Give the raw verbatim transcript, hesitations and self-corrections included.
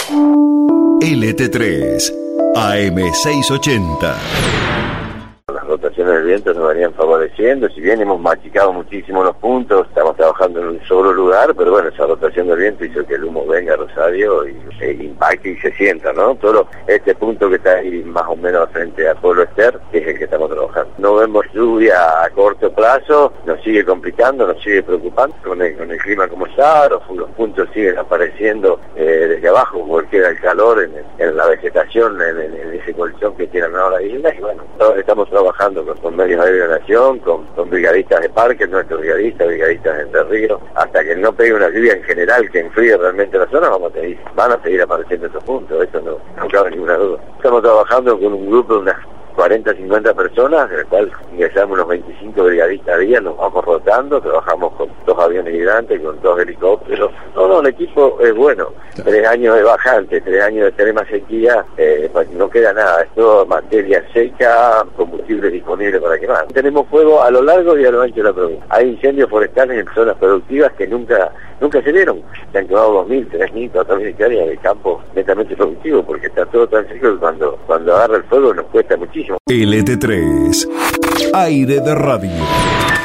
L T tres, A M seiscientos ochenta. Las rotaciones del viento nos venían favoreciendo, si bien hemos machicado muchísimo los puntos, estamos trabajando en un solo lugar, pero bueno, esa rotación del viento hizo que el humo venga a Rosario y e impacte y se sienta, ¿no? Todo lo, este punto que está ahí más o menos frente a Pueblo Ester es el que estamos trabajando. No vemos lluvia a corto plazo, nos sigue complicando, nos sigue preocupando con el, con el clima como está, los, los puntos siguen apareciendo eh, desde abajo porque queda el calor en, en la vegetación, en, en, en ese colchón que tienen ahora islas, y bueno, todos estamos trabajando con, con medios aéreos de la nación, con, con brigadistas de parques, nuestros brigadistas, brigadistas de Entre Ríos, hasta que no pegue una lluvia en general que enfríe realmente la zona, vamos a seguir, van a seguir apareciendo esos puntos, eso no, no cabe ninguna duda. Estamos trabajando con un grupo de unas cuarenta, cincuenta personas, en el cual ingresamos unos veinticinco brigadistas a día, nos vamos rotando, trabajamos con dos aviones hidrantes, con dos helicópteros. Todo el equipo es bueno. Tres años de bajante, tres años de extrema sequía, eh, no queda nada, es todo materia seca, combustible disponible para quemar. Tenemos fuego a lo largo y a lo ancho de la provincia. Hay incendios forestales en zonas productivas que nunca nunca se dieron. Se han quemado dos mil, tres mil, cuatro mil hectáreas de campo netamente productivo, porque está todo tan seco que cuando, cuando agarra el fuego nos cuesta muchísimo. L T tres, Aire de Radio.